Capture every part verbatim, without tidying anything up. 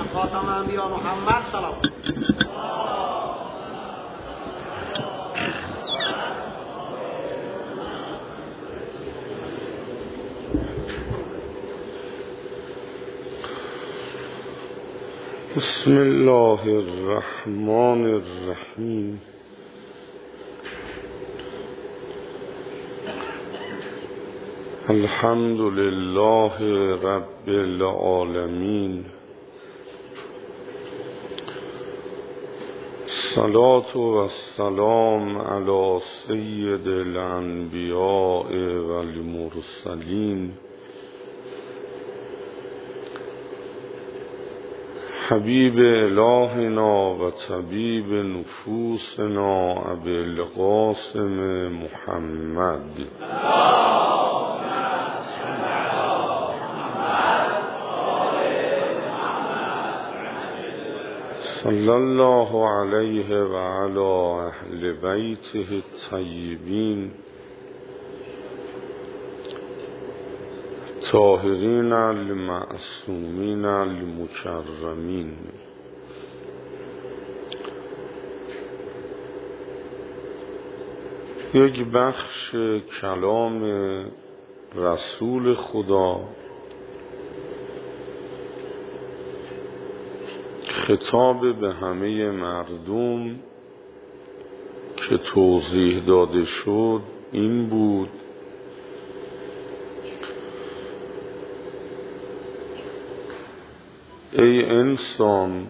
خاتم انبیا محمد سلام. بسم الله الرحمن الرحیم. الحمد لله رب العالمین. الصلاة والسلام علی سید الانبیاء والمرسلین حبیب الهنا و طبیب نفوسنا ابی القاسم محمد صلی الله علیه و علی اهل بیته الطیبین طاهرین المعصومین المکرمین. یک بخش کلام رسول خدا خطاب به همه مردم که توضیح داده شد این بود: ای انسان،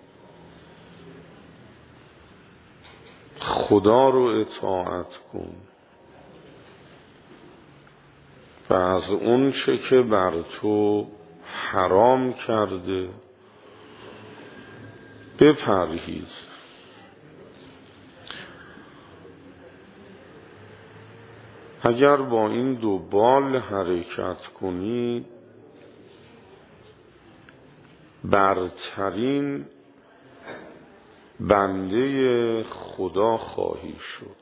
خدا رو اطاعت کن و از اون چه که بر تو حرام کرده بپرهیز. اگر با این دو بال حرکت کنی برترین بنده خدا خواهی شد.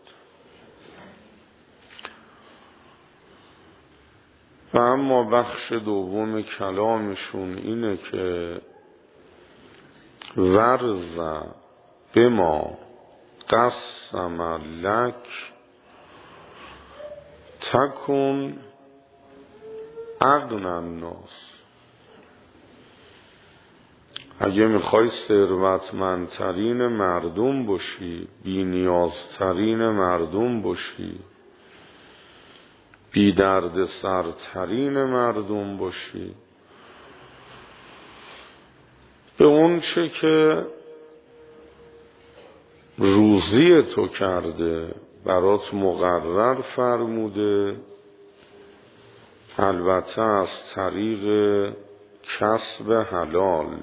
و اما بخش دوم کلامشون اینه که ورز بما قسم لک تکن اغنی الناس. اگه میخوای ثروتمندترین مردم باشی، بی نیازترین مردم باشی، بی درد سرترین مردم باشی، به اون چه که روزی تو کرده برات مقرر فرموده، البته از طریق کسب حلال،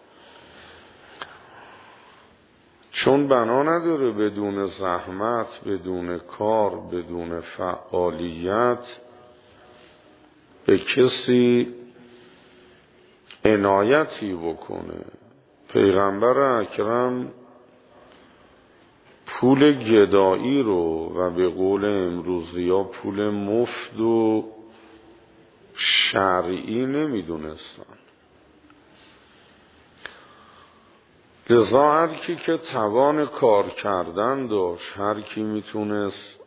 چون بنا نداره بدون زحمت، بدون کار، بدون فعالیت به کسی عنایتی بکنه. پیغمبر اکرم پول گدایی رو و به قول امروزی ها پول مفت و شرعی نمیدونستن. لذا هر کی که توان کار کردن داشت، هر کی میتونست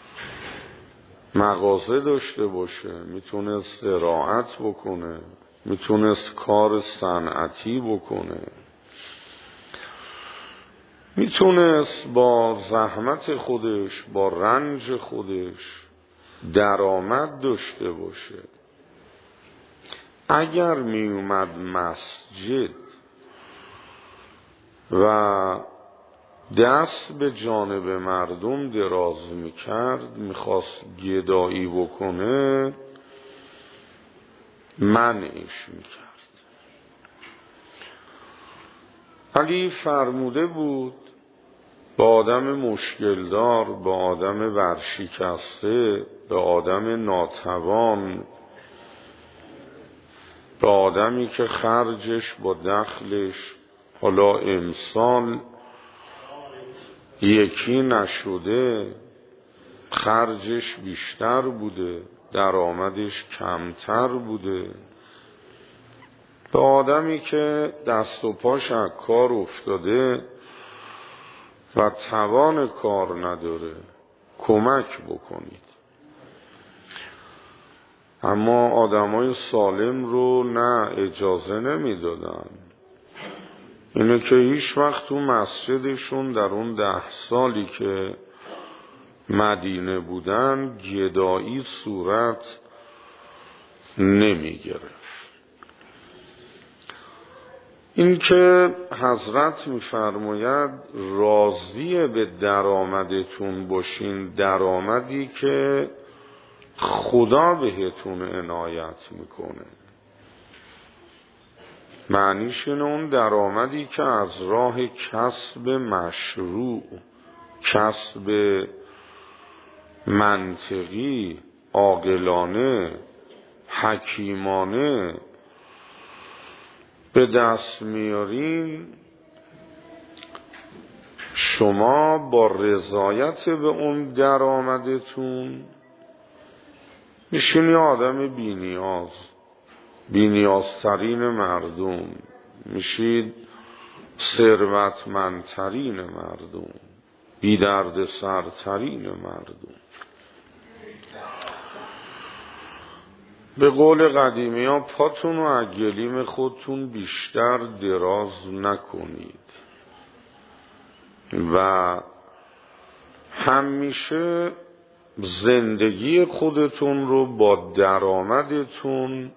مغازه داشته باشه، میتونست زراعت بکنه، میتونست کار صنعتی بکنه، میتونست با زحمت خودش، با رنج خودش درآمد داشته باشه، اگر میومد مسجد و دست به جانب مردم دراز میکرد، میخواست گدایی بکنه، منعش میکرد. علی فرموده بود به آدم مشکلدار، به آدم ورشکسته، به آدم ناتوان، به آدمی که خرجش با دخلش حالا امسال یکی نشده، خرجش بیشتر بوده، درآمدش کمتر بوده، به آدمی که دست و پاش از کار افتاده و توان کار نداره کمک بکنید. اما آدمای سالم رو نه اجازه نمیدادن. اینه که هیچ وقت تو مسجدشون در اون ده سالی که مدینه بودن گدایی صورت نمی گرفت. این که حضرت می‌فرماید راضی به درآمدتون باشین، درآمدی که خدا بهتون عنایت میکنه. معنیش اینه اون درآمدی که از راه کسب مشروع، کسب منطقی، عاقلانه، حکیمانه به دست میارین، شما با رضایت به اون درآمدتون میشین یه آدم بی نیاز، بی نیازترین مردم، میشید ثروتمندترین مردم، بی درد سرترین مردم. به قول قدیمی ها پاتون و اگلیم خودتون بیشتر دراز نکنید و همیشه زندگی خودتون رو با درآمدتون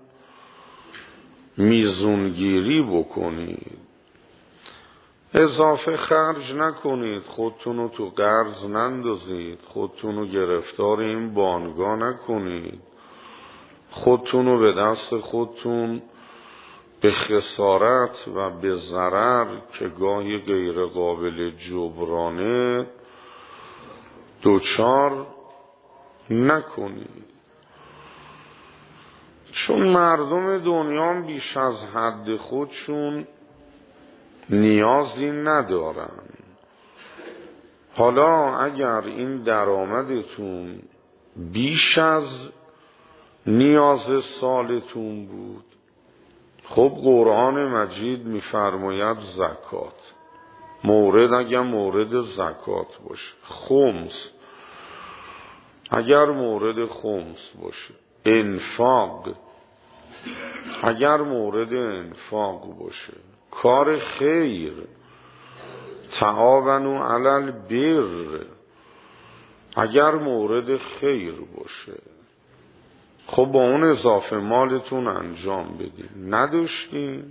میزونگیری بکنید. اضافه خرج نکنید، خودتون رو تو قرض نندازید، خودتون رو گرفتار این بانگا نکنید، خودتون رو به دست خودتون به خسارت و به ضرر که گاهی غیر قابل جبرانه دوچار نکنید. چون مردم دنیا بیش از حد خودشون نیازی ندارن. حالا اگر این درآمدتون بیش از نیاز سالتون بود، خب قرآن مجید میفرماید زکات، مورد اگر مورد زکات باشه، خمس اگر مورد خمس باشه، انفاق اگر مورد انفاق باشه، کار خیر، تعاونوا علی البر اگر مورد خیر باشه، خب با اون اضافه مالتون انجام بدین. نداشتین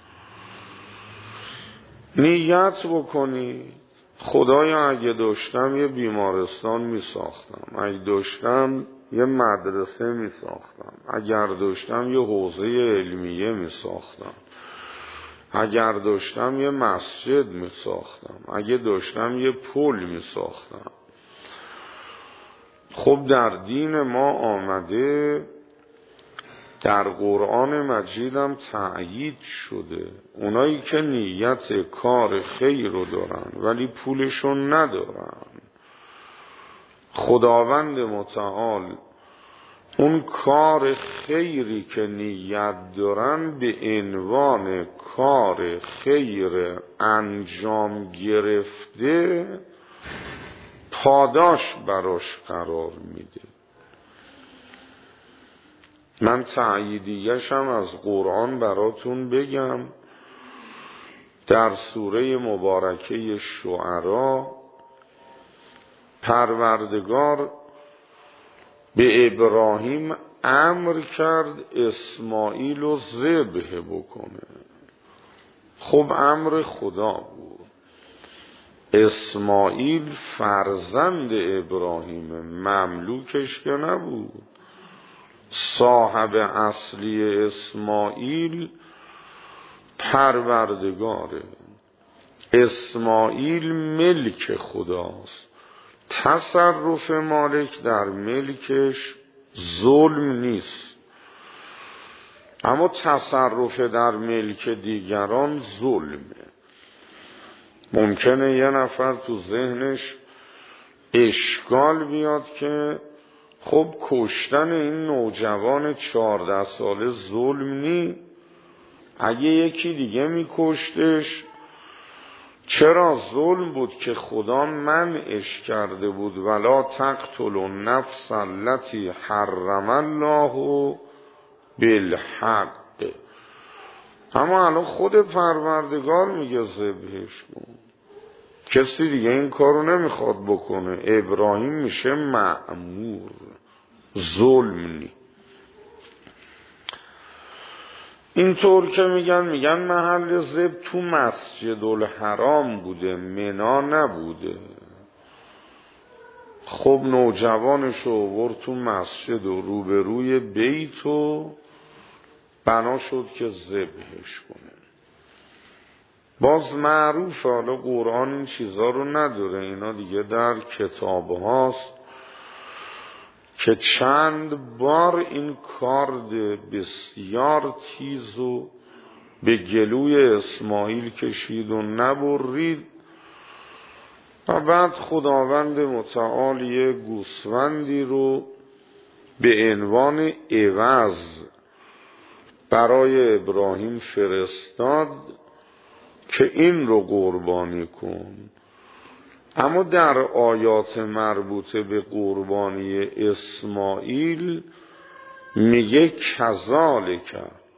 نیت بکنید خدایا اگه داشتم یه بیمارستان می ساختم، اگه داشتم یه مدرسه می ساختم، اگر داشتم یه حوزه علمیه می ساختم، اگر داشتم یه مسجد می ساختم، اگه داشتم یه پل می ساختم. خب در دین ما آمده، در قرآن مجیدم تأیید شده، اونایی که نیت کار خیر رو دارن ولی پولشون ندارن، خداوند متعال اون کار خیری که نیت دارن به عنوان کار خیر انجام گرفته پاداش براش قرار میده. من تأییدیشم از قرآن براتون بگم. در سوره مبارکه شعرا پروردگار به ابراهیم امر کرد اسماعیل رو ذبح بکنه. خب امر خدا بود. اسماعیل فرزند ابراهیم، مملوکش که نبود. صاحب اصلی اسماعیل پروردگاره. اسماعیل ملک خداست. تصرف مالک در ملکش ظلم نیست، اما تصرف در ملک دیگران ظلمه. ممکنه یه نفر تو ذهنش اشکال بیاد که خب کشتن این نوجوان چهارده ساله ظلم نی؟ اگه یکی دیگه میکشتش چرا ظلم بود که خدا منعش کرده بود ولا تقتلوا النفس التي حرم الله بالحق. اما الان خود پروردگار میگه ذبحش کن، کسی دیگه این کارو نمیخواد بکنه. ابراهیم میشه مأمور، ظلم نی. اینطور که میگن میگن محل ذبح تو مسجد الحرام بوده، منا نبوده. خب نوجوانشو آورد تو مسجد و روبروی بیت و بنا شد که ذبحش کنه. باز معروف، حالا قرآن این چیزا رو نداره، اینا دیگه در کتاب هاست که چند بار این کارد بسیار تیز و به گلوی اسماعیل کشید و نبرید و بعد خداوند متعال یه گوسفندی رو به عنوان عوض برای ابراهیم فرستاد که این رو قربانی کن. اما در آیات مربوطه به قربانی اسماعیل میگه کذالک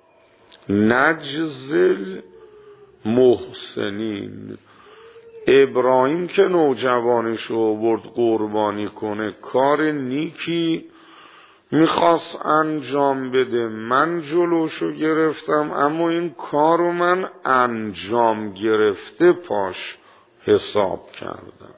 نجزی المحسنین. ابراهیم که نوجوانش رو آورد قربانی کنه کار نیکی میخواست انجام بده، من جلوشو گرفتم، اما این کارو من انجام گرفته پاش حساب کردم.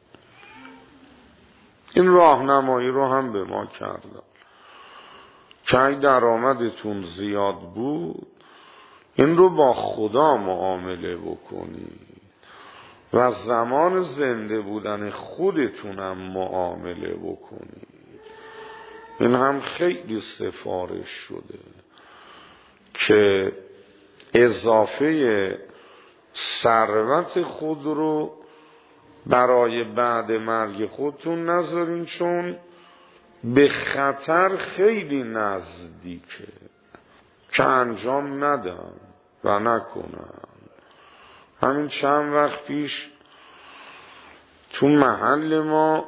این راهنمایی رو هم به ما کردم که اگه درآمدتون زیاد بود این رو با خدا معامله بکنید و زمان زنده بودن خودتونم معامله بکنید. این هم خیلی سفارش شده که اضافه ثروت خود رو برای بعد مرگ خودتون نذارین، چون به خطر خیلی نزدیکه که انجام ندم و نکنم. همین چند وقت پیش تو محل ما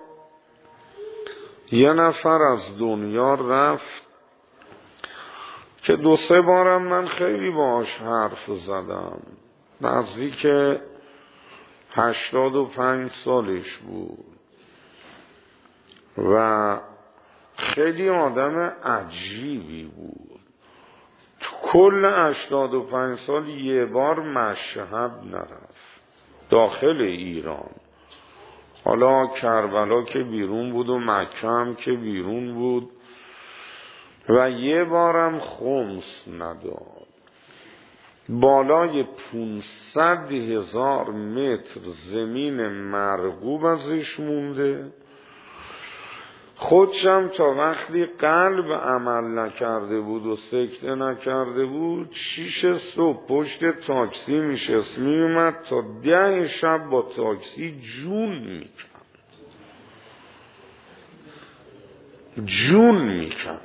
یه نفر از دنیا رفت که دو سه بارم من خیلی باهاش حرف زدم. نزدیک هشتاد و پنج سالش بود و خیلی آدم عجیبی بود. تو کل هشتاد و پنج سال یه بار مشهد نرفت داخل ایران. حالا کربلا که بیرون بود و مکه هم که بیرون بود و یه بارم خمس نداد. بالای پونصد هزار متر زمین مرغوب ازش مونده. خودشم تا وقتی قلب عمل نکرده بود و سکته نکرده بود شیش صبح پشت تاکسی میشست میومد تا ده شب با تاکسی جون میکند جون میکند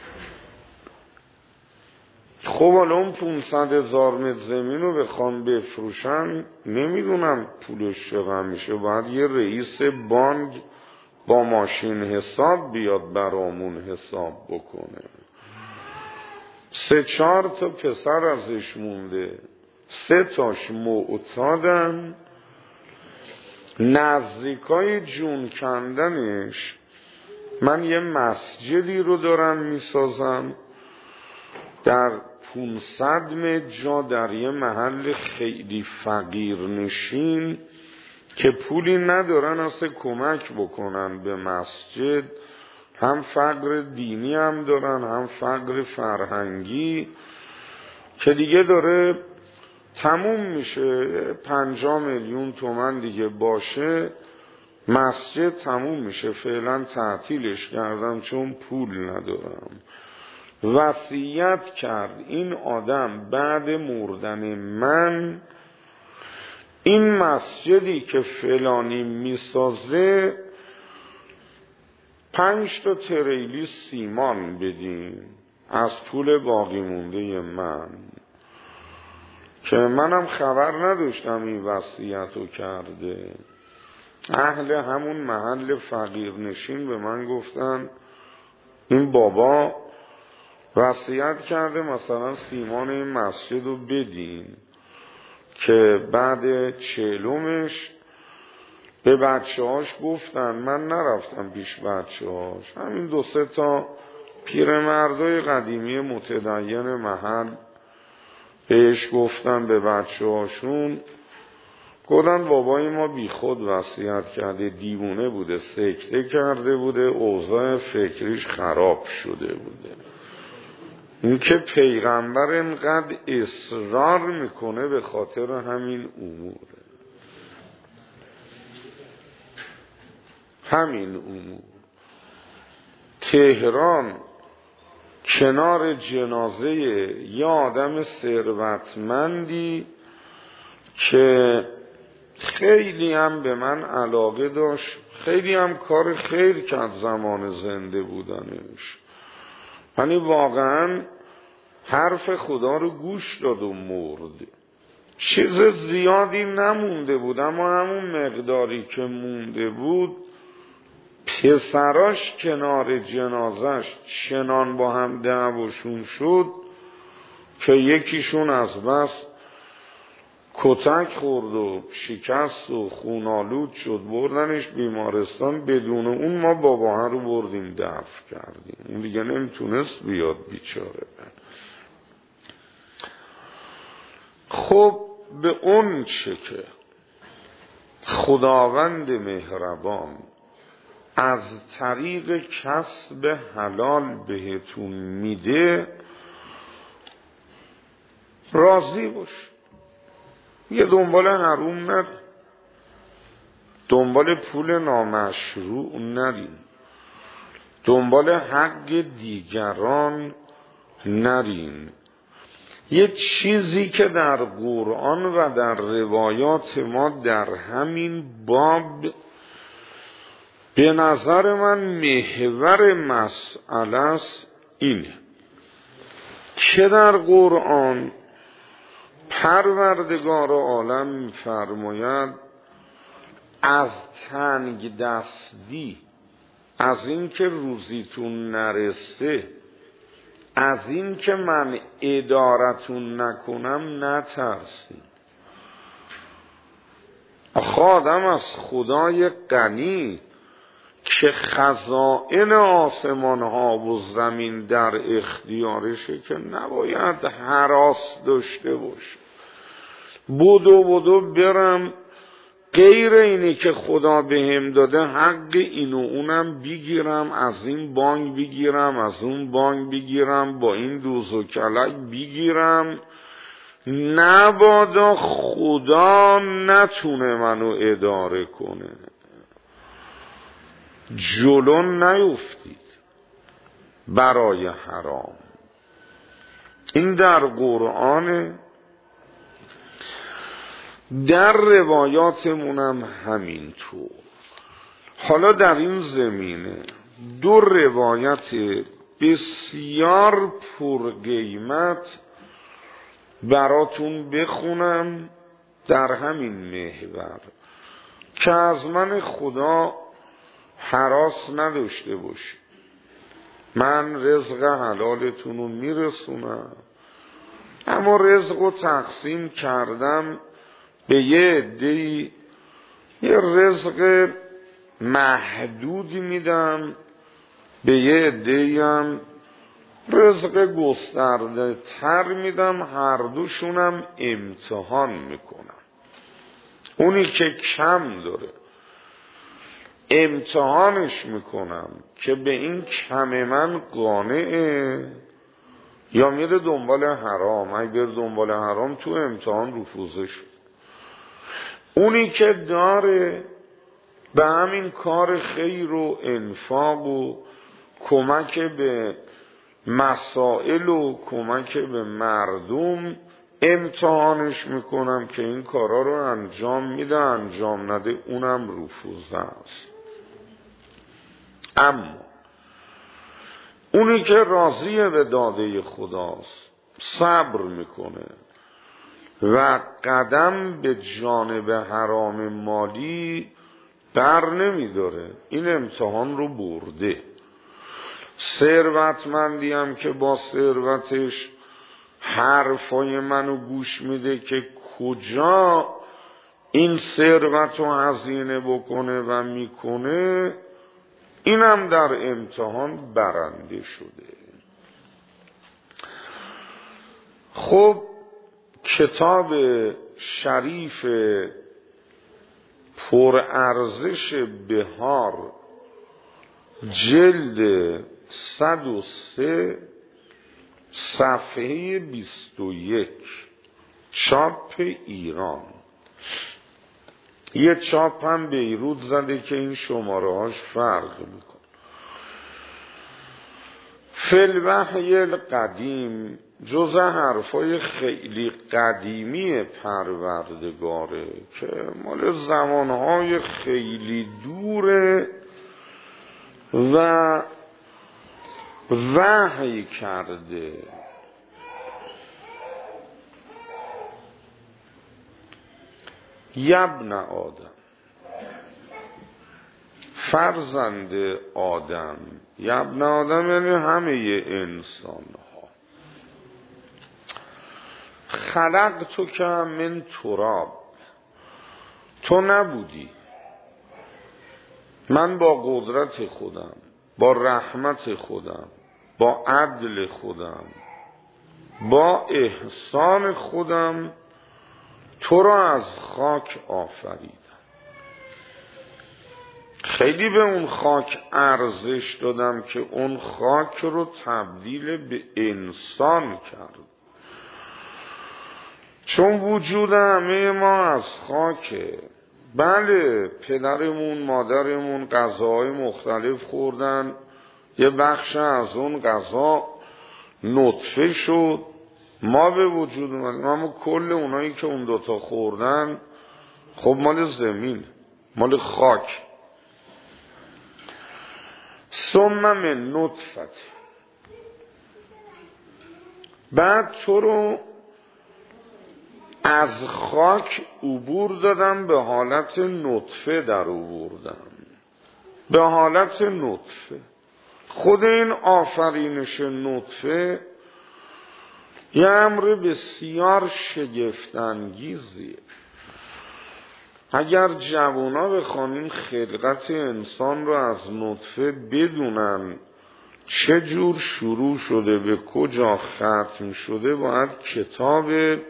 خب حالا اون پونصد هزار متر زمین رو بخوام بفروشن نمیدونم پولش چقدر میشه. باید یه رئیس بانک با ماشین حساب بیاد برامون حساب بکنه. سه چهار تا پسر ازش مونده، سه تاش معتادن. نزدیکای جون کندنش من یه مسجدی رو دارم میسازم در پونصد متر جا در یه محل خیلی فقیر نشین که پولی ندارن اصلا کمک بکنن به مسجد. هم فقر دینی هم دارن هم فقر فرهنگی که دیگه داره تموم میشه. پنجاه میلیون تومن دیگه باشه مسجد تموم میشه. فعلا تعطیلش کردم چون پول ندارم. وصیت کرد این آدم بعد مردن من این مسجدی که فلانی میسازه پنج تا تریلی سیمان بدین از پول باقی مونده من. که منم خبر نداشتم این وصیت رو کرده. اهل همون محل فقیرنشین به من گفتن این بابا وصیت کرده مثلا سیمان این مسجد رو بدین که بعد چهلمش به بچه هاش گفتن. من نرفتم پیش بچه هاش، همین دو سه تا پیرمردای قدیمی متدین محل بهش گفتن به بچه هاشون، گفتن بابای ما بی خود وصیت کرده، دیوونه بوده، سکته کرده بوده، اوضاع فکریش خراب شده بوده. این که پیغمبر اینقدر اصرار میکنه به خاطر همین اموره، همین امور. تهران کنار جنازه یه آدم ثروتمندی که خیلی هم به من علاقه داشت، خیلی هم کار خیر کرد زمان زنده بودنش، یعنی واقعا حرف خدا رو گوش داد و مرد. چیز زیادی نمونده بود، اما همون مقداری که مونده بود پسراش کنار جنازش چنان با هم دعواشون شد که یکیشون از بس کتک خورد و شکست و خونالود شد، بردنش بیمارستان. بدون اون ما باباها رو بردیم دفن کردیم، اون دیگه نمیتونست بیاد بیچاره. خب به اون چه که خداوند مهربان از طریق کسب حلال بهتون میده راضی باش. یه دنبال حروم نر، دنبال پول نامشروع نرین، دنبال حق دیگران نرین. یه چیزی که در قرآن و در روایات ما در همین باب به نظر من محور مسئله است اینه که در قرآن پروردگار عالم می‌فرماید از تنگ دستی، از این که روزیتون نرسه، از این که من ادارتون نکنم نترسید. آخه آدم از خدای غنی که خزائن آسمان ها و زمین در اختیارشه که نباید هراس داشته باشه. بودو بودو برم غیر اینی که خدا بهم داده حق اینو اونم بگیرم، از این بانک بگیرم، از اون بانک بگیرم، با این دوز و کلک بگیرم، نبادا خدا نتونه منو اداره کنه. جلو نیفتید برای حرام. این در قرآن، در روایاتمونم همینطور. حالا در این زمینه دو روایت بسیار پرقیمت براتون بخونم در همین محور که از من خدا هراس نداشته باشی. من رزق حلالتون رو میرسونم، اما رزق رو تقسیم کردم به یه عده‌ای، یه رزق محدودی میدم، به یه عده‌ای هم رزق گسترده تر میدم. هر دوشونم امتحان میکنم. اونی که کم داره امتحانش میکنم که به این کم من قانعه یا میره دنبال حرام. اگر دنبال حرام تو امتحان رفوزه شد. اونی که داره به همین کار خیر و انفاق و کمک به مسائل و کمک به مردم امتحانش میکنم که این کارا رو انجام میده، انجام نده اونم رفوزه است. اما اونی که راضیه به داده خداست، صبر میکنه، و قدم به جانب حرام مالی بر نمی داره. این امتحان رو برده. ثروتمندی هم که با ثروتش حرفای منو گوش میده که کجا این ثروت رو هزینه بکنه و میکنه، اینم در امتحان برنده شده. خب کتاب شریف پرارزش بهار جلد صد و سه صفحه بیست و یک، چاپ ایران. یه چاپ هم بیروت زده که این شماره هاش فرق میکن. فی الوحی القدیم جز حرفای خیلی قدیمی پروردگاره که مال زمانهای خیلی دوره و وحی کرده. یبن آدم، فرزند آدم. یبن آدم یعنی همه انسان ها. خلق تو که من تراب، تو نبودی، من با قدرت خودم، با رحمت خودم، با عدل خودم، با احسان خودم تو را از خاک آفریدم. خیلی به اون خاک ارزش دادم که اون خاک رو تبدیل به انسان کرد. چون وجود همه ما از خاکه. بله پدرمون مادرمون غذاهای مختلف خوردن، یه بخش از اون غذا نطفه شد، ما به وجود اومدیم، اما کل اونایی که اون دوتا خوردن خب مال زمین، مال خاک. ثم من نطفت، بعد تو رو از خاک عبور دادم، به حالت نطفه در عبوردم، به حالت نطفه. خود این آفرینش نطفه یه امر بسیار شگفت‌انگیزیه. اگر جوانا بخوان این خلقت انسان رو از نطفه بدونن چه جور شروع شده به کجا ختم شده، باید کتاب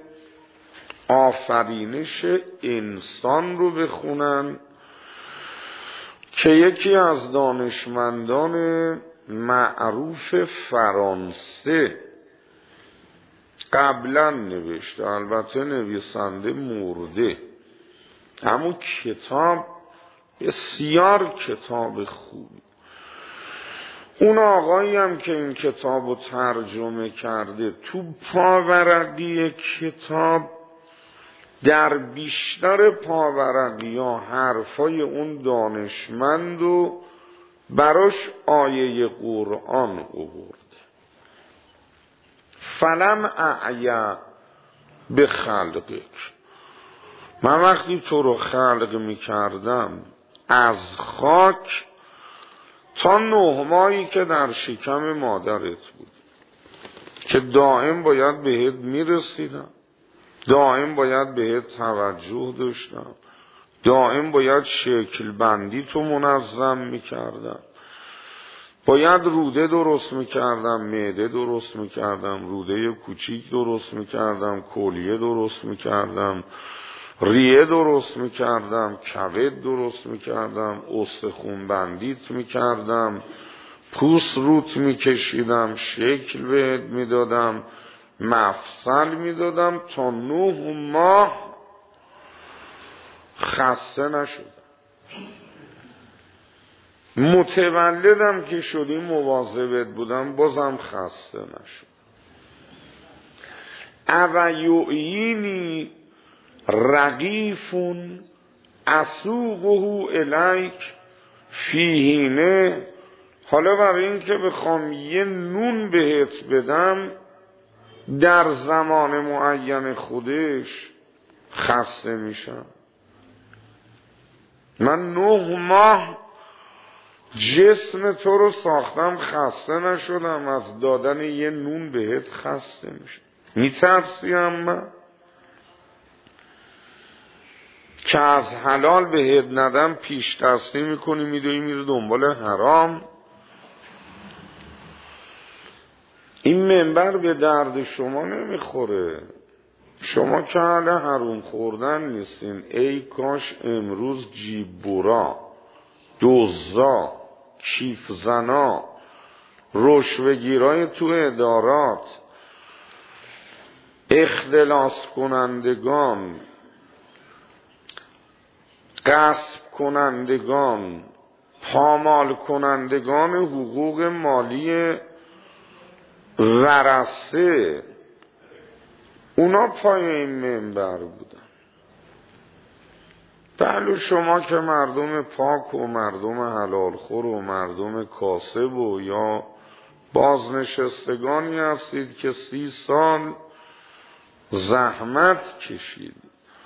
آفرینش انسان رو بخونن که یکی از دانشمندان معروف فرانسه قبلا نوشته، البته نویسنده مرده، اما کتاب بسیار کتاب خوبی. اون آقایی هم که این کتاب رو ترجمه کرده، تو پاورقی کتاب در بیشتر پاورقی ها حرفای اون دانشمند و براش آیه قرآن آورده. فلم اعیا به خلقک، من وقتی تو رو خلق می کردم از خاک تا نه ماهی که در شکم مادرت بود، که دائم باید بهت می رسیدم، دائم باید بهت توجه داشتم، دائم باید شکل بندی تو منظم می کردم، باید روده درست می کردم، معده درست می کردم، روده کوچیک درست می کردم، کلیه درست می کردم، ریه درست می کردم، کبد درست می کردم، استخون بندیت می کردم، پوست روت می کشیدم، شکل بهت می دادم، مفصل می دادم، تا نه ماه خسته نشدم. متولدم که شدی مواظبت بودم، بازم خسته نشدم. اویعینی رقیفون اسوقه الیک فیهینه، حالا برای این که بخوام یه نون بهت بدم در زمان معین خودش خسته میشم. من نه ماه جسم تو رو ساختم خسته نشدم، از دادن یه نون بهت خسته میشم. میترسیم من که از حلال بهت ندم پیش دستی میکنی میدوی میره دنبال حرام. این منبر به درد شما نمیخوره. شما که اهل حروم خوردن نیستین. ای کاش امروز جیبورا، دزدا، کیف زنا، رشوه‌گیرای تو ادارات، اختلاس کنندگان، غصب کنندگان، پامال کنندگان حقوق مالی ورثه، اونا پای این منبر بودن. بله شما که مردم پاک و مردم حلال خور و مردم کاسب و یا بازنشستگانی هستید که سی سال زحمت کشید.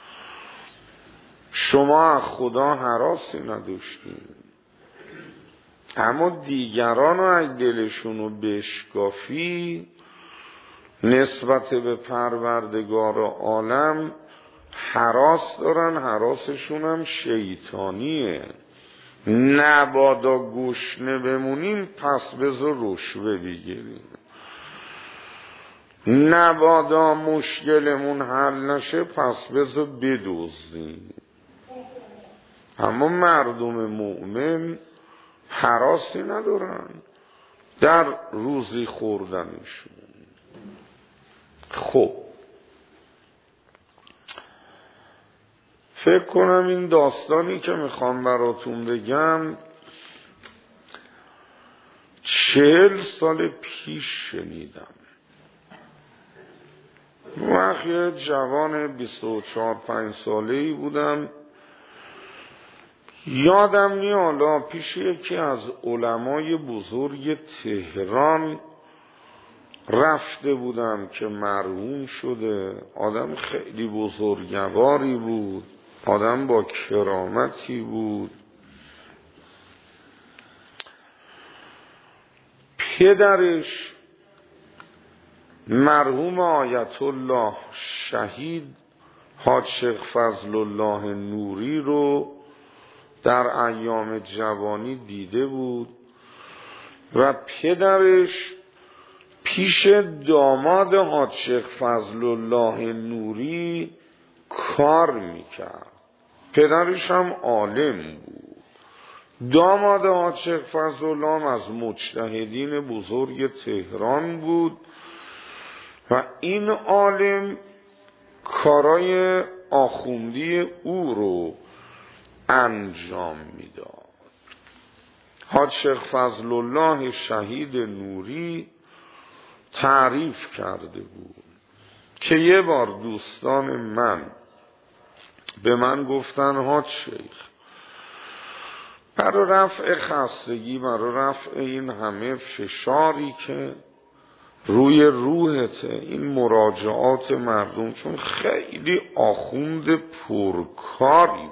شما از خدا هراسی نداشتید. اما دیگران اگه دلشونو بشکافی نسبت به پروردگار عالم هراس دارن، هراسشون هم شیطانیه. نبادا گشنه بمونیم پس بذار رشوه بگیریم، نبادا مشکلمون حل نشه پس بذار بدزدیم. اما مردم مؤمن هراسی ندارن در روزی خوردنشون. خب فکر کنم این داستانی که میخوام براتون بگم چهل سال پیش شنیدم. وقت یه جوان بیست و چهار پنج ساله‌ای بودم. یادم میاد پیش یکی از علمای بزرگ تهران رفته بودم که مرحوم شده. آدم خیلی بزرگواری بود، آدم با کرامتی بود. پدرش مرحوم آیت الله شهید حاج شیخ فضل الله نوری رو در ایام جوانی دیده بود و پدرش پیش داماد حاج شیخ فضل الله نوری کار میکرد. پدرش هم عالم بود. داماد حاج شیخ فضل الله از مجتهدین بزرگ تهران بود و این عالم کارای آخوندی او رو انجام میداد. حاج شیخ فضل الله شهید نوری تعریف کرده بود که یه بار دوستان من به من گفتن حاج شیخ برای رفع خستگی، برای رفع این همه فشاری که روی روحته، این مراجعات مردم، چون خیلی آخوند پرکاری،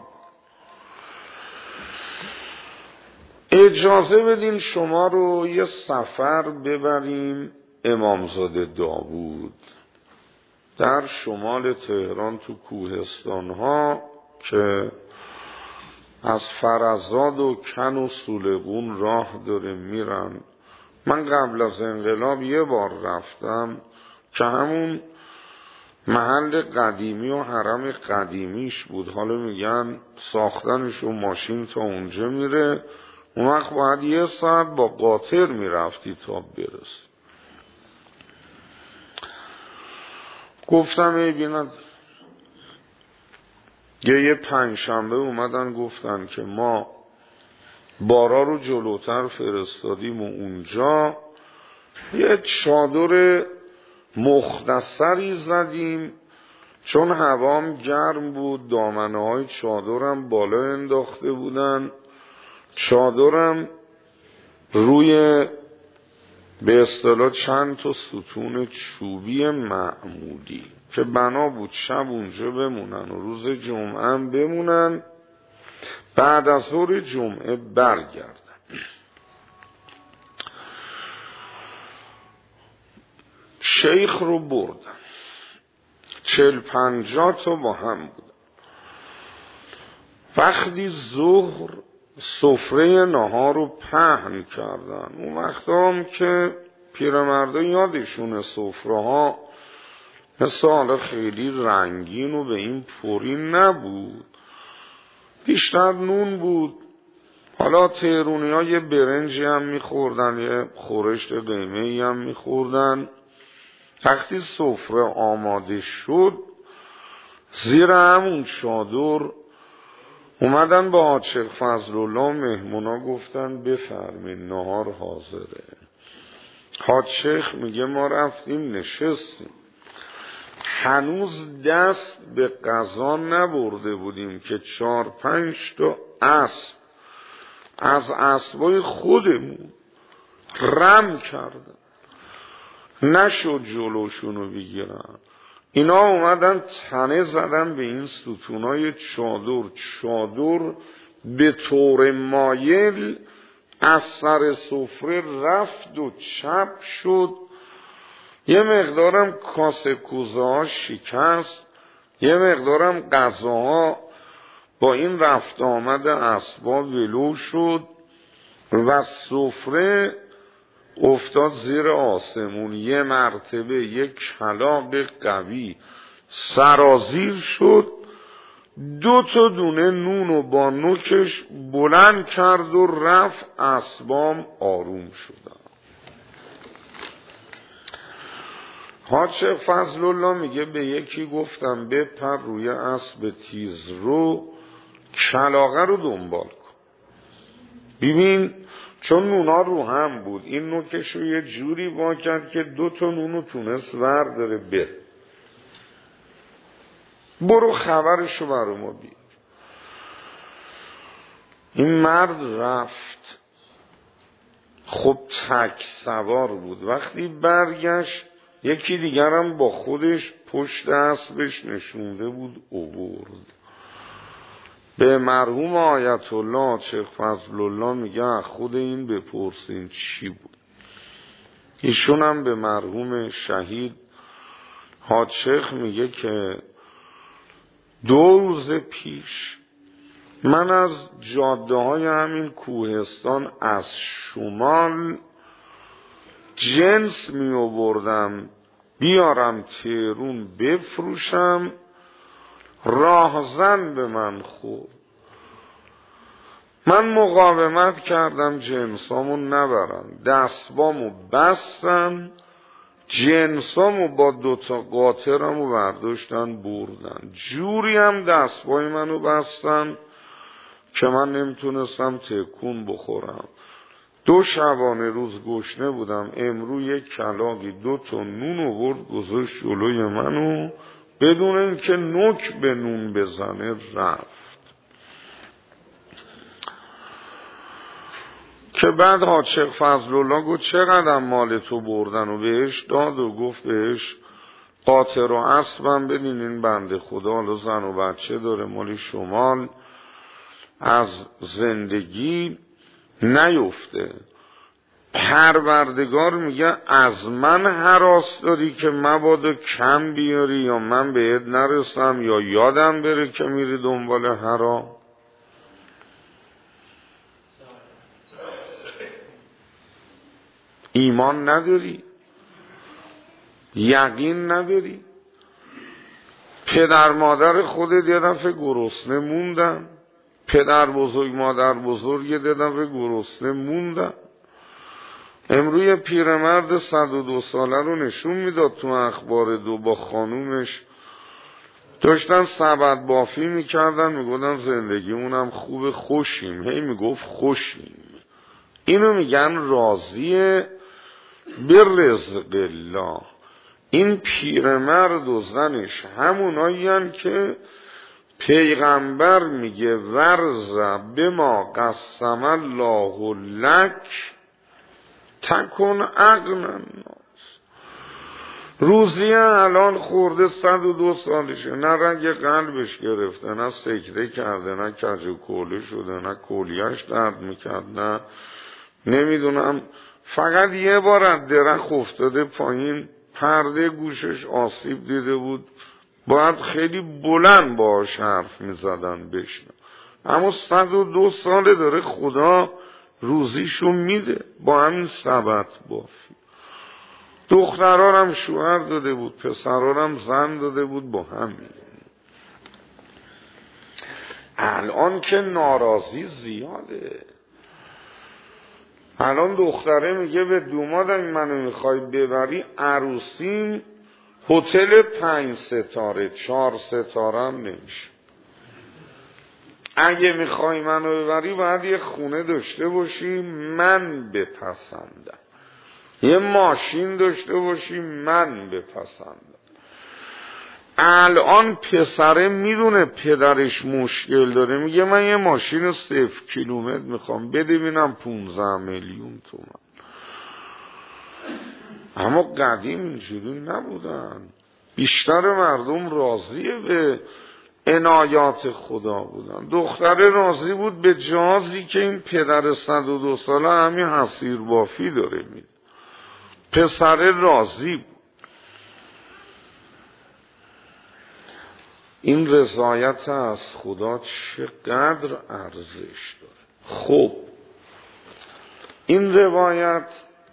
اجازه بدین شما رو یه سفر ببریم امامزاده داوود در شمال تهران تو کوهستان ها که از فرزاد و کن و سولگون راه داره میرن. من قبل از انقلاب یه بار رفتم که همون محل قدیمی و حرم قدیمیش بود. حالا میگن ساختنش و ماشین تا اونجا میره، اون وقت باید یه ساعت با قاطر میرفتی تا برس. گفتم ای بیند یه یه پنجشنبه اومدن گفتن که ما بارا رو جلوتر فرستادیم و اونجا یه چادر مختصری زدیم، چون هوام گرم بود دامنه های چادرم بالا انداخته بودن، چادرم روی به اصطلاح چند تا ستون چوبی معمولی که بنا بود شب اونجا بمونن و روز جمعه هم بمونن، بعد از ظهر جمعه برگردن. شیخ رو بردن، چل پنجاه تا با هم بودن. وقتی ظهر سفره نهار رو پهن کردن، اون وقت هم که پیرمردا یادشون سفره ها مثل حالا خیلی رنگین و به این پری نبود، بیشتر نون بود. حالا تهرونی ها یه برنجی هم میخوردن، یه خورشت قیمه‌ای هم میخوردن. وقتی سفره آماده شد، زیر همون چادر اومدن با حاج شیخ فضلالله مهمونا گفتن بفرمین نهار حاضره. حاج شیخ میگه ما رفتیم نشستیم، هنوز دست به غذا نبرده بودیم که چهار پنج تا اسب از اسبای خودمون رم کردن، نشد جلوشونو بگیرن. اینا اومدن تنه زدن به این ستونای چادر، چادر به طور مایل از سر سفره رفت و چپ شد. یه مقدارم کاسه کوزه ها شکست، یه مقدارم غذاها با این رفت آمد اسبا ولو شد و سفره افتاد زیر آسمون. یه مرتبه یک کلاغ قوی سرازیر شد، دو تا دونه نونو با نوکش بلند کرد و رفت، اسبام آروم شدن. حاج شیخ فضلالله میگه به یکی گفتم بپر روی اسب تیز رو، کلاغه رو دنبال کن. ببین چون نونا رو هم بود، این نوکش رو یه جوری وا کرد که دو تا نونو تونست ورداره بره. برو خبرشو برای ما بیار. این مرد رفت، خب تک سوار بود. وقتی برگشت یکی دیگرم با خودش پشت اسبش نشونده بود آورد. به مرحوم آیت الله شیخ فضلالله میگه خود این بپرسین چی بود. ایشون هم به مرحوم شهید حاج شیخ میگه که دو روز پیش من از جاده های همین کوهستان از شمال جنس می آوردم بیارم تهرون بفروشم، راهزن به من خورد. من مقاومت کردم جنسامو نبرن، دستبامو بستن، جنسامو با دوتا قاطرمو برداشتن بردن. جوری هم دستبای منو بستن که من نمیتونستم تکون بخورم. دو شبانه روز گشنه بودم. امرو یک کلاغی دو تا نون آورد گذاشت جلوی منو، بدون اینکه نوک به نون بزنه رفت. که بعد حاج شیخ فضلالله گفت چقدر مال تو بردن و بهش داد و گفت بهش قاطر و اسبم بدین، این بنده خدا حالا زن و بچه داره مال شمال از زندگی نیفته. پروردگار میگه از من هراس داری که مبادا کم بیاری یا من بهت نرسم یا یادم بره که میری دنبال حرام. ایمان نداری، یقین نداری. پدر مادر خودت یه دفعه گرسنه موندن، پدر بزرگ مادر بزرگ یه دفعه گرسنه موندن. امروی پیرمرد صد و دو ساله رو نشون میداد تو اخبار دو با خانومش داشتن سبد بافی میکردن، میگفتن زندگیمونم خوب، خوشیم. هی میگفت خوشیم. اینو میگن راضیه به رزق الله. این پیرمرد و زنش همونایی هن که پیغمبر میگه ورزه به ما قسم الله لک تکن عقل الناس. روزیه الان خورده صد و دو سالشه، نه رنگ قلبش گرفته، نه سکته کرده، نه کج و کوله شده، نه کلیهش درد میکرد، نه نمیدونم، فقط یه بار از درخت افتاده پایین، پرده گوشش آسیب دیده بود، باید خیلی بلند باهاش حرف میزدن بشنه، اما صد و دو ساله داره خدا روزیشو میده با همین سبت بافی. دخترانم شوهر داده بود، پسرانم زن داده بود، با همین. الان که ناراضی زیاده. الان دختره میگه به دومادم منو میخوای ببری عروسیم هتل پنج ستاره، چهار ستاره هم نمیشه. اگه میخوای منو ببری باید یه خونه داشته باشی من بپسندم، یه ماشین داشته باشی من بپسندم. الان پسره میدونه پدرش مشکل داره، میگه من یه ماشین صفر کیلومتر میخوام، بده بینم پونزده میلیون تومان. اما قدیم اینجوری نبودن، بیشتر مردم راضی به عنایات خدا بودن. دختر راضی بود به جهازی که این پدر صد و دو ساله همین حصیر بافی داره میده. پسر راضی بود. این رضایت از خدا چقدر ارزش داره. خب این روایت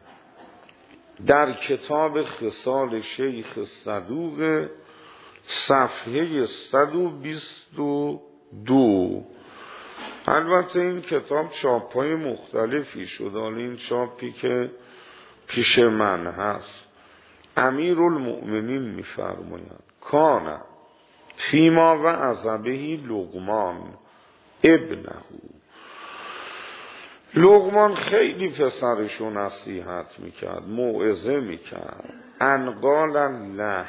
در کتاب خصال شیخ صدوق صفحه صد و بیست و دو. البته این کتاب چاپ‌های مختلفی شد، حالا این چاپی که پیش من هست امیرالمؤمنین می‌فرمایند کان فیما و عذبهی لقمان ابنه. لقمان خیلی پسرشو نصیحت میکرد، موعظه میکرد. انقال الله،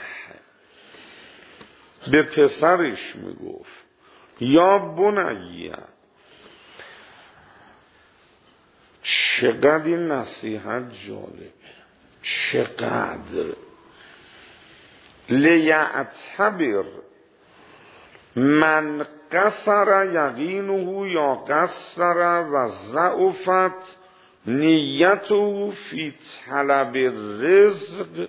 به پسرش میگفت یا بنیه. چقدر این نصیحت جالبه، چقدر. لیعتبر من قصر یقینه یا قصر و ضعفت نیته فی طلب رزق.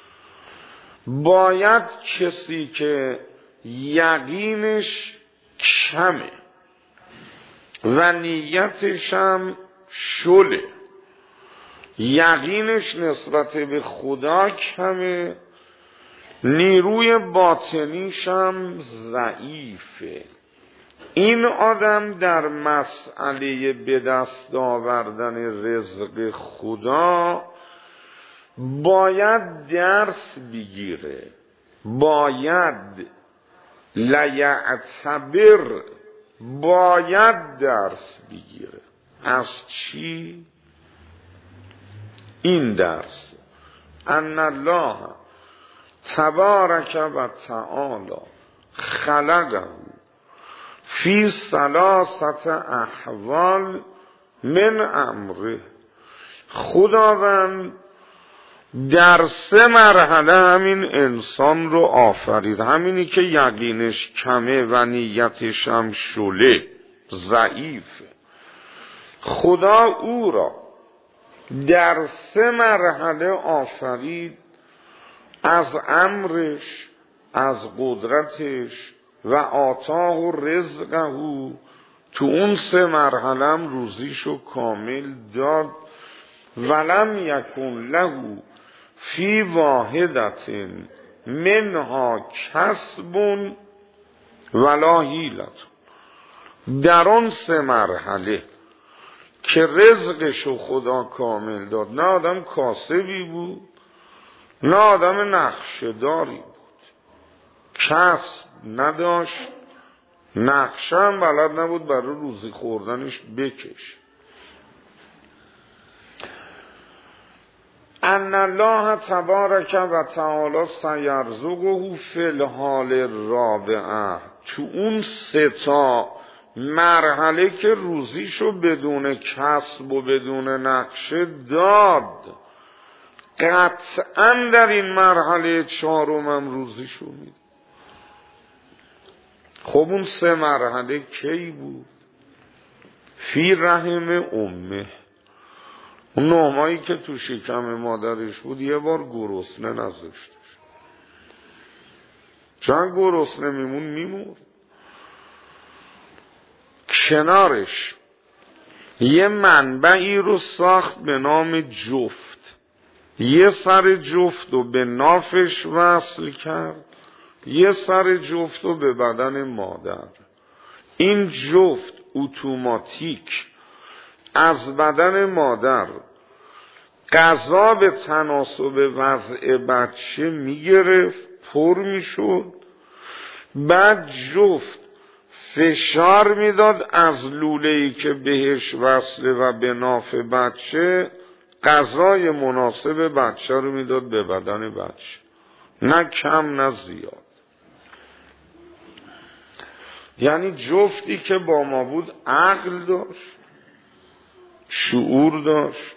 باید کسی که یقینش کمه و نیتش هم شله، یقینش نسبت به خدا کمه، نیروی باطنیش هم ضعیفه، این آدم در مسئله به دست آوردن رزق خدا باید درس بگیره، باید لیعتبر، باید درس بگیره. از چی؟ این درس ان الله تبارک و تعالی خلقه فی ثلاثه احوال من امره. خداوند در سه مرحله همین انسان رو آفرید، همینی که یقینش کمه و نیتش هم شله، ضعیفه. خدا او را در سه مرحله آفرید، از امرش، از قدرتش و آتاه رزقه. تو اون سه مرحله هم روزیشو کامل داد. ولم یکن له فی واحدت منها کسب ولا حیلت. در اون سه مرحله که رزقشو خدا کامل داد، نه آدم کاسبی بود نه آدم نقشه‌داری بود، کسب نداشت، نقشه هم بلد نبود برای روزی خوردنش بکش. ان الله تبارک و تعالی سیرزقه فی الحال الرابعه. تو اون سه تا مرحله که روزیشو بدون کسب و بدون نقشه داد، قطعا در این مرحله چهارمم روزیشو میده. خب اون سه مرحله کی بود؟ فی رحم امه، اون نهمایی که تو شکم مادرش بود یه بار گرسنه نذاشتش، چون گرسنه میمون میمون. کنارش یه منبعی رو ساخت به نام جفت، یه سر جفت رو به نافش وصل کرد، یه سر جفت رو به بدن مادر. این جفت اتوماتیک از بدن مادر غذا به تناسب وضع بچه میگرفت، پر میشد، بعد جفت فشار میداد از لوله‌ای که بهش وصله و به ناف بچه غذای مناسب بچه رو میداد به بدن بچه، نه کم نه زیاد. یعنی جفتی که با ما بود عقل داشت، شعور داشت.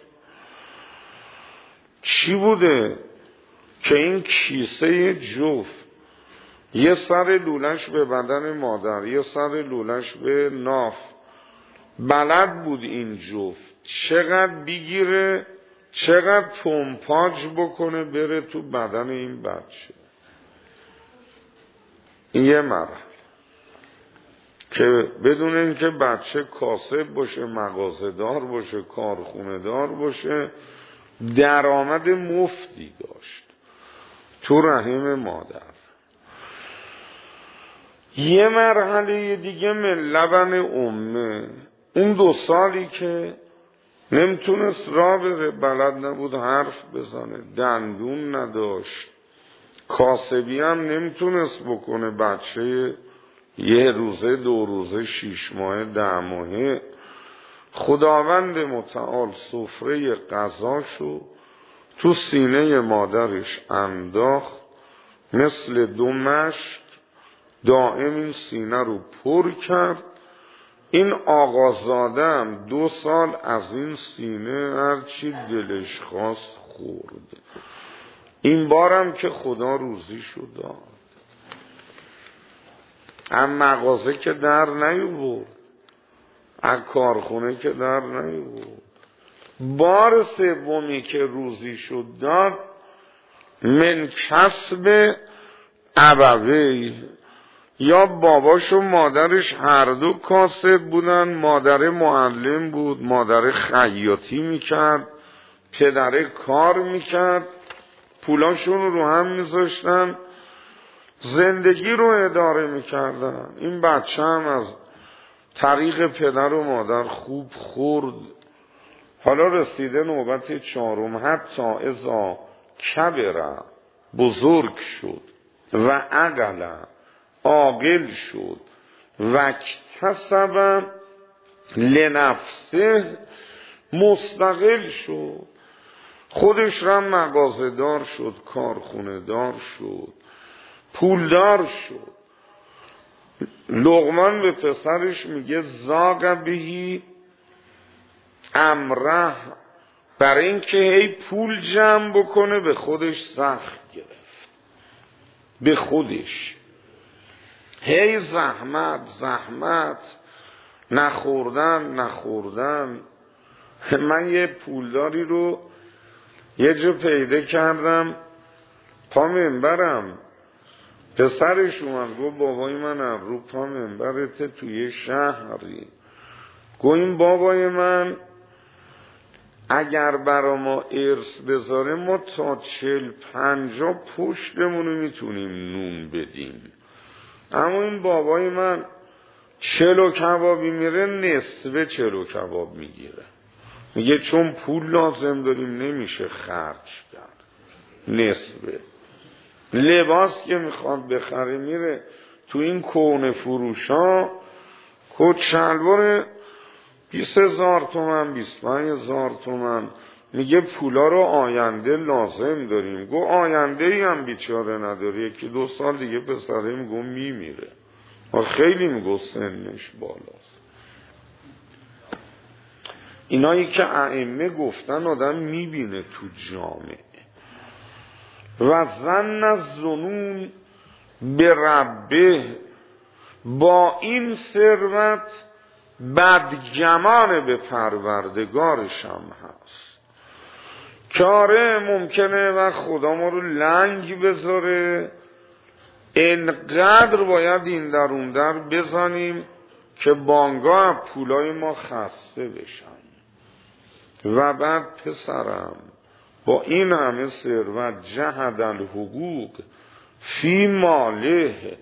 چی بوده؟ که این کیسه جفت یه سر لولش به بدن مادر، یه سر لولش به ناف، بلد بود این جفت چقدر بگیره، چقدر پمپاژ بکنه بره تو بدن این بچه. این یه مرحله که بدون اینکه بچه کاسب باشه، مغازه‌دار باشه، کارخونه دار باشه، درآمد مفتی داشت تو رحم مادر. یه مرحله دیگه من لبن امه، اون دو سالی که نمیتونست راه بره، بلد نبود حرف بزنه، دندون نداشت، کاسبی هم نمیتونست بکنه، بچه یه روزه دو روزه شیش ماه ده ماهه. خداوند متعال سفره غذاشو تو سینه مادرش انداخت، مثل دو مشک دائم این سینه رو پر کرد. این آقازاده هم دو سال از این سینه هرچی دلش خواست خورد. این بارم که خدا روزیشو داد، هم مغازه که در نیاورد، از کارخونه که در نیاورد. بار سومی که روزیشو داد من کسب ابوی، یا باباش و مادرش هر دو کاسب بودن. مادر معلم بود، مادر خیاطی میکرد، پدر کار میکرد، پولاشون رو هم میذاشتن، زندگی رو اداره میکردن. این بچه هم از طریق پدر و مادر خوب خورد. حالا رسیده نوبت چهارم، حتی اذا کبر، بزرگ شد، و عقل، عاقل شد، و اکتسب لنفسه، مستقل شد، خودش را مغازه دار شد، کارخونه دار شد، پولدار شد. لقمان به پسرش میگه زاغ بهی امره، برای اینکه هی پول جمع بکنه به خودش سخت گرفت، به خودش هی زحمت زحمت، نخوردن نخوردن. من یه پولداری رو یه جا پیدا کردم، پا منبرم، پسرش اومد گفت بابای منم رو پا منبرته توی شهری. گفت این بابای من اگر برا ما ارث بذاره ما تا چل پنجا پشتمونو میتونیم نون بدیم، اما این بابای من چلو کبابی میره نصفه چلو کباب میگیره. میگه چون پول لازم داریم نمیشه خرج کرد، نصفه. لباس که میخواد بخره میره تو این کون فروشا، کت شلوار بیست هزار تومن، بیست پنج هزار تومن. میگه پولا رو آینده لازم داریم. گو آینده ای هم بیچاره نداره، یکی دو سال دیگه پسره میگو میمیره، و خیلی میگو سنش بالاست. اینایی که ائمه گفتن آدم میبینه تو جامعه. و ظن الظنون به ربه، با این ثروت بدگمان به پروردگارش هم هست. کاره ممکنه و خدا ما رو لنگ بذاره، انقدر باید این در اون در بزنیم که بانگاه پولای ما خسته بشن. و بعد پسرم با این همه ثروت جهد الحقوق فی ماله،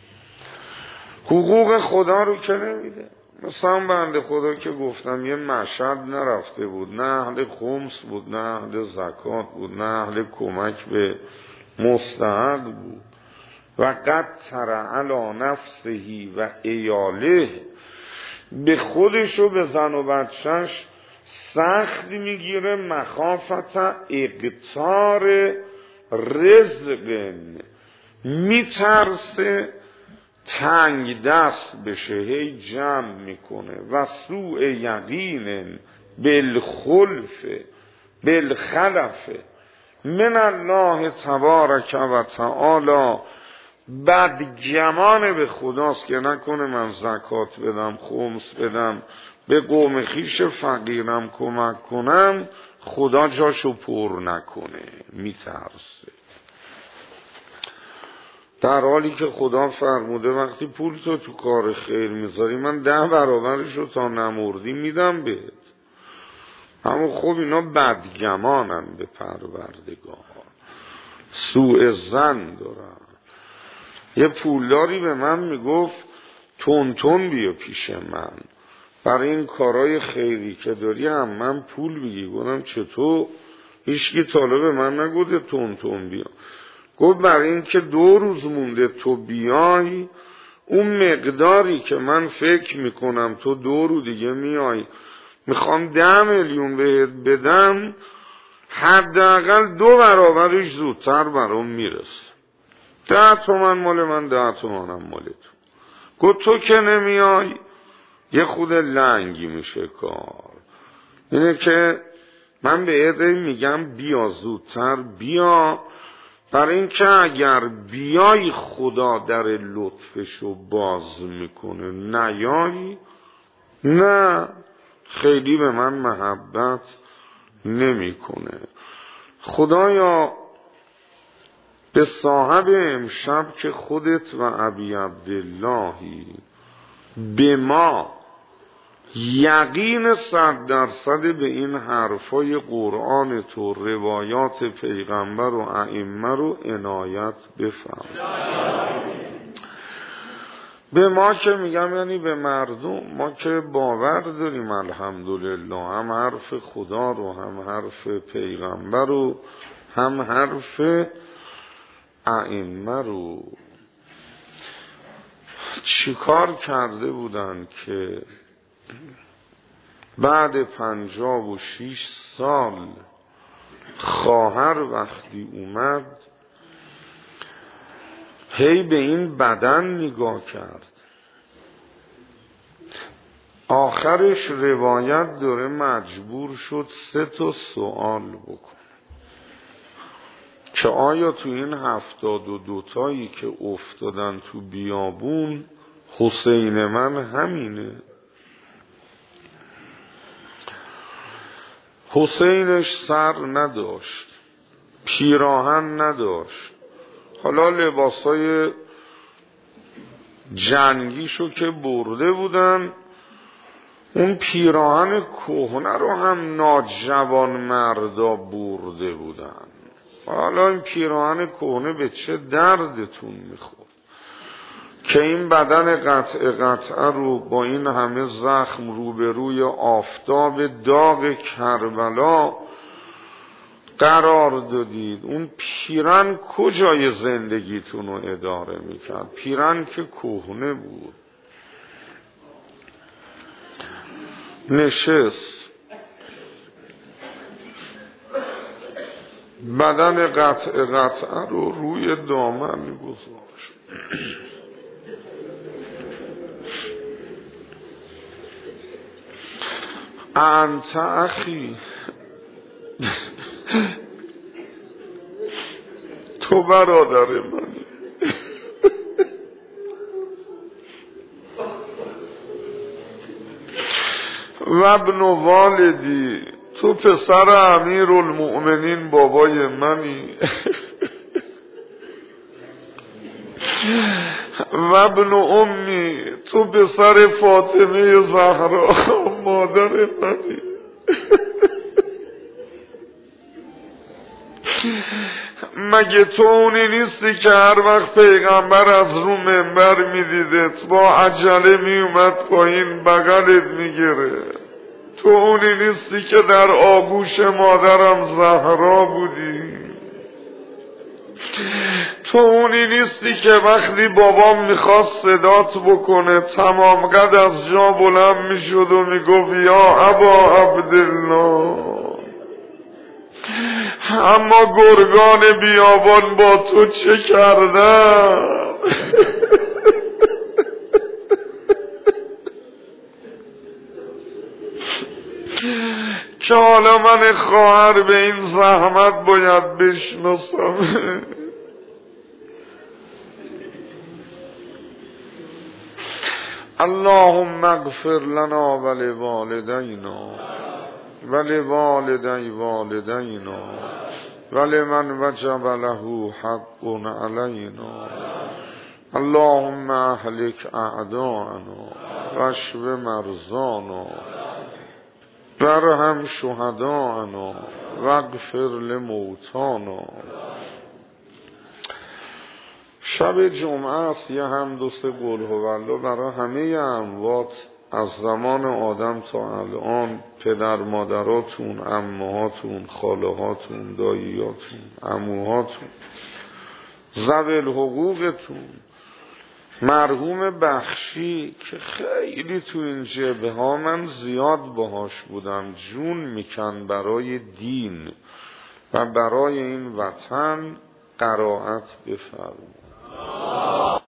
حقوق خدا رو که نمیده. مثلا بنده خدا که گفتم یه مشهد نرفته بود، نه اهل خمس بود، نه اهل زکات بود، نه اهل کمک به مستحق بود. و قد تر علی نفسهی و ایاله، به خودش و به زن و بچهش سخت میگیره، مخافت اقتار رزق، میترسه تنگ دست بشه، هی جمع میکنه. و سوء یقین بالخلف بالخلف من الله تبارک و تعالی، بدگمان به خداست که نکنه من زکات بدم، خمس بدم، به قوم خیش فقیرم کمک کنم، خدا جاشو پر نکنه، میترسه. در حالی که خدا فرموده وقتی پول تو تو کار خیر میذاری من ده برابرش رو تا نمردی میدم بهت. اما خب اینا بدگمانن به پروردگار، سوء ظن دارن. یه پولداری به من میگفت تون تون بیا پیش من برای این کارهای خیری که داری هم من پول بگی. گفتم چطور؟ هیچکی طالب من نگوده تون تون بیا. گفت برای این که دو روز مونده تو بیای، اون مقداری که من فکر میکنم تو دو روز دیگه میای میخوام ده میلیون بهت بدم، حداقل دو برابرش زودتر برام میرسه. ده تومن مال من، ده تومنم مال تو. گفت تو که نمیای یه خود لنگی میشه کار. اینه که من به عده میگم بیا زودتر بیا، برای این که اگر بیای خدا در لطفشو باز میکنه، نیای نه خیلی به من محبت نمیکنه. خدایا به صاحب امشب که خودت و ابی عبداللهی به ما یقین صد درصد به این حرفای قرآن تو، روایات پیغمبر و ائمه رو عنایت بفرما. به ما که میگم یعنی به مردم، ما که باور داریم الحمدلله، هم حرف خدا رو هم حرف پیغمبر رو هم حرف ائمه رو. چیکار کرده بودن که بعد پنجاه و شیش سال خواهر وقتی اومد هی به این بدن نگاه کرد، آخرش روایت داره مجبور شد سه تا سوال بکنه که آیا تو این هفتاد و دوتایی که افتادن تو بیابون حسین من همینه؟ حسینش سر نداشت، پیراهن نداشت، حالا لباسای جنگیشو که برده بودن، اون پیراهن کهنه رو هم ناجوان مردا برده بودن. حالا این پیراهن کهنه به چه دردتون میخورد که این بدن قطع قطعه رو با این همه زخم روبروی آفتاب داغ کربلا قرار دادید؟ اون پیرن کجای زندگیتون رو اداره میکرد؟ پیرن که کهنه بود. نشست، بدن قطع قطعه رو روی دامن گذاشت. انت اخی، تو برادر منی. و ابن والدی، تو پسر امیر المؤمنین بابای منی. و ابن امی، تو پسر فاطمه زهرا مادر منی. مگه تو اونی نیستی که هر وقت پیغمبر از رو منبر میدیدت با عجله میومد پایین بغلت میگیره؟ تو اونی نیستی که در آغوش مادرم زهرا بودی؟ تو اونی نیستی که وقتی بابام میخواست صدات بکنه تمام قد از جا بلند میشد و میگفت یا ابا عبدالله، اما گرگان بیابان با تو چه کردن؟ که حالا من خواهر به این زحمت باید بشناسم. اللهم اغفر لنا ولوالدینا ولوالدی والدینا ولمن وجب له حق علینا. اللهم اهلک اعداءنا واشف مرضانا وارحم شهداءنا واغفر لموتانا. شب جمعه است، یه هم دو سه قول هوالله برای همه اموات از زمان آدم تا الان، پدر مادراتون، عمهاتون، خالهاتون، داییاتون، عموهاتون، ذوی الحقوقتون، مرحوم بخشی که خیلی تو این جبهه ها من زیاد باهاش بودم، جون میکن برای دین و برای این وطن، قرائت بفرمایید.